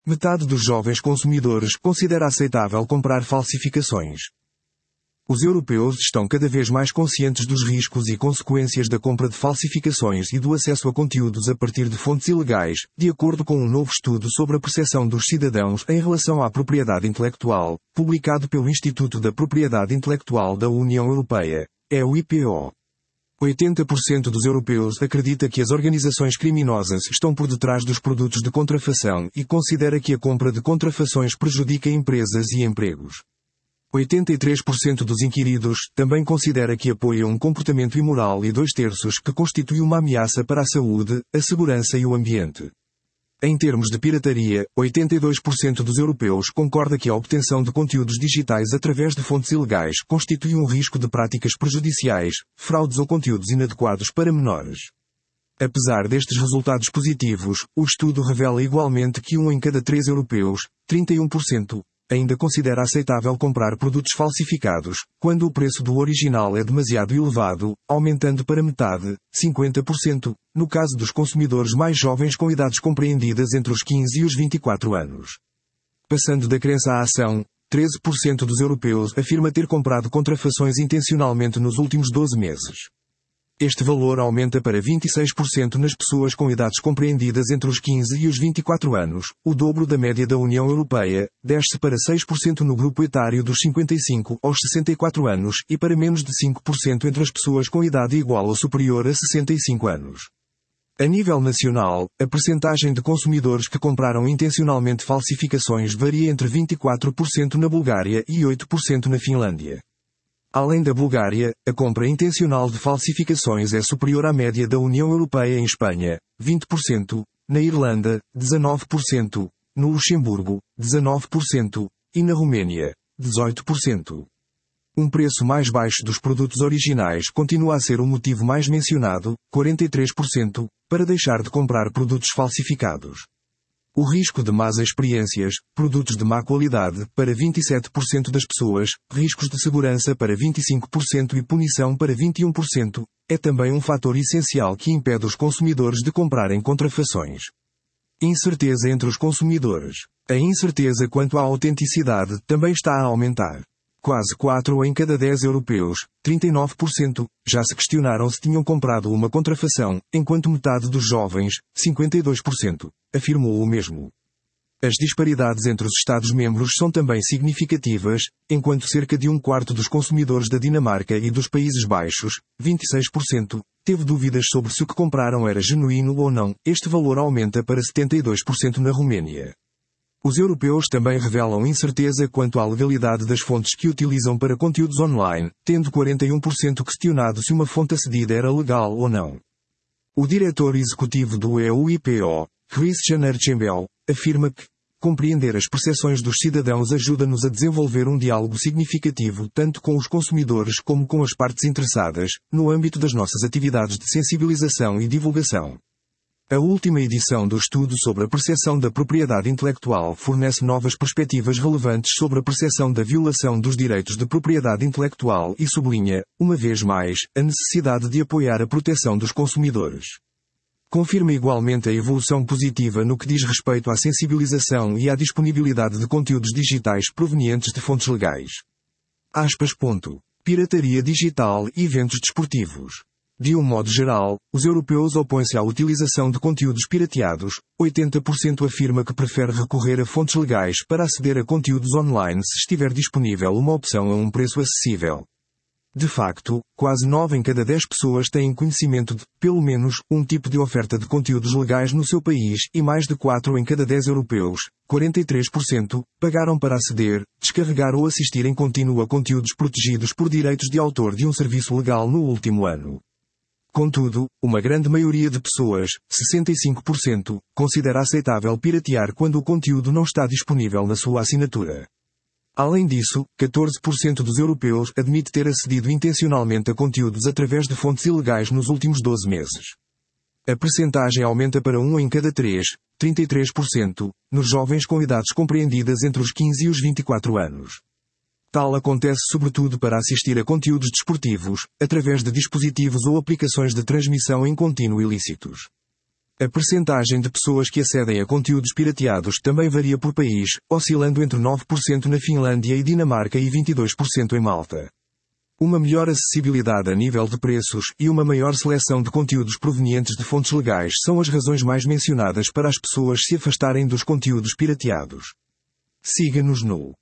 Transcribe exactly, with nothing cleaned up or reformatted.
Metade dos jovens consumidores considera aceitável comprar falsificações. Os europeus estão cada vez mais conscientes dos riscos e consequências da compra de falsificações e do acesso a conteúdos a partir de fontes ilegais, de acordo com um novo estudo sobre a percepção dos cidadãos em relação à propriedade intelectual, publicado pelo Instituto da Propriedade Intelectual da União Europeia, E U I P O. oitenta por cento dos europeus acredita que as organizações criminosas estão por detrás dos produtos de contrafação e considera que a compra de contrafações prejudica empresas e empregos. oitenta e três por cento dos inquiridos também considera que apoia um comportamento imoral e dois terços que constitui uma ameaça para a saúde, a segurança e o ambiente. Em termos de pirataria, oitenta e dois por cento dos europeus concorda que a obtenção de conteúdos digitais através de fontes ilegais constitui um risco de práticas prejudiciais, fraudes ou conteúdos inadequados para menores. Apesar destes resultados positivos, o estudo revela igualmente que um em cada três europeus, trinta e um por cento, ainda considera aceitável comprar produtos falsificados, quando o preço do original é demasiado elevado, aumentando para metade, cinquenta por cento, no caso dos consumidores mais jovens com idades compreendidas entre os quinze e os vinte e quatro anos. Passando da crença à ação, treze por cento dos europeus afirma ter comprado contrafações intencionalmente nos últimos doze meses. Este valor aumenta para vinte e seis por cento nas pessoas com idades compreendidas entre os quinze e os vinte e quatro anos, o dobro da média da União Europeia, desce para seis por cento no grupo etário dos cinquenta e cinco aos sessenta e quatro anos e para menos de cinco por cento entre as pessoas com idade igual ou superior a sessenta e cinco anos. A nível nacional, a percentagem de consumidores que compraram intencionalmente falsificações varia entre vinte e quatro por cento na Bulgária e oito por cento na Finlândia. Além da Bulgária, a compra intencional de falsificações é superior à média da União Europeia em Espanha, vinte por cento, na Irlanda, dezanove por cento, no Luxemburgo, dezanove por cento, e na Roménia, dezoito por cento. Um preço mais baixo dos produtos originais continua a ser o motivo mais mencionado, quarenta e três por cento, para deixar de comprar produtos falsificados. O risco de más experiências, produtos de má qualidade, para vinte e sete por cento das pessoas, riscos de segurança para vinte e cinco por cento e punição para vinte e um por cento, é também um fator essencial que impede os consumidores de comprarem contrafações. Incerteza entre os consumidores. A incerteza quanto à autenticidade também está a aumentar. Quase quatro em cada dez europeus, trinta e nove por cento, já se questionaram se tinham comprado uma contrafação, enquanto metade dos jovens, cinquenta e dois por cento, afirmou o mesmo. As disparidades entre os Estados-membros são também significativas, enquanto cerca de um quarto dos consumidores da Dinamarca e dos Países Baixos, vinte e seis por cento, teve dúvidas sobre se o que compraram era genuíno ou não. Este valor aumenta para setenta e dois por cento na Roménia. Os europeus também revelam incerteza quanto à legalidade das fontes que utilizam para conteúdos online, tendo quarenta e um por cento questionado se uma fonte acedida era legal ou não. O diretor executivo do E U I P O, Christian Archambault, afirma que compreender as percepções dos cidadãos ajuda-nos a desenvolver um diálogo significativo tanto com os consumidores como com as partes interessadas, no âmbito das nossas atividades de sensibilização e divulgação. A última edição do estudo sobre a percepção da propriedade intelectual fornece novas perspectivas relevantes sobre a percepção da violação dos direitos de propriedade intelectual e sublinha, uma vez mais, a necessidade de apoiar a proteção dos consumidores. Confirma igualmente a evolução positiva no que diz respeito à sensibilização e à disponibilidade de conteúdos digitais provenientes de fontes legais. Aspas. Ponto. Pirataria digital e eventos desportivos. De um modo geral, os europeus opõem-se à utilização de conteúdos pirateados. oitenta por cento afirma que prefere recorrer a fontes legais para aceder a conteúdos online se estiver disponível uma opção a um preço acessível. De facto, quase nove em cada dez pessoas têm conhecimento de, pelo menos, um tipo de oferta de conteúdos legais no seu país e mais de quatro em cada dez europeus, quarenta e três por cento, pagaram para aceder, descarregar ou assistir em contínuo a conteúdos protegidos por direitos de autor de um serviço legal no último ano. Contudo, uma grande maioria de pessoas, sessenta e cinco por cento, considera aceitável piratear quando o conteúdo não está disponível na sua assinatura. Além disso, catorze por cento dos europeus admite ter acedido intencionalmente a conteúdos através de fontes ilegais nos últimos doze meses. A percentagem aumenta para um em cada três, trinta e três por cento, nos jovens com idades compreendidas entre os quinze e os vinte e quatro anos. Tal acontece sobretudo para assistir a conteúdos desportivos, através de dispositivos ou aplicações de transmissão em contínuo ilícitos. A percentagem de pessoas que acedem a conteúdos pirateados também varia por país, oscilando entre nove por cento na Finlândia e Dinamarca e vinte e dois por cento em Malta. Uma melhor acessibilidade a nível de preços e uma maior seleção de conteúdos provenientes de fontes legais são as razões mais mencionadas para as pessoas se afastarem dos conteúdos pirateados. Siga-nos no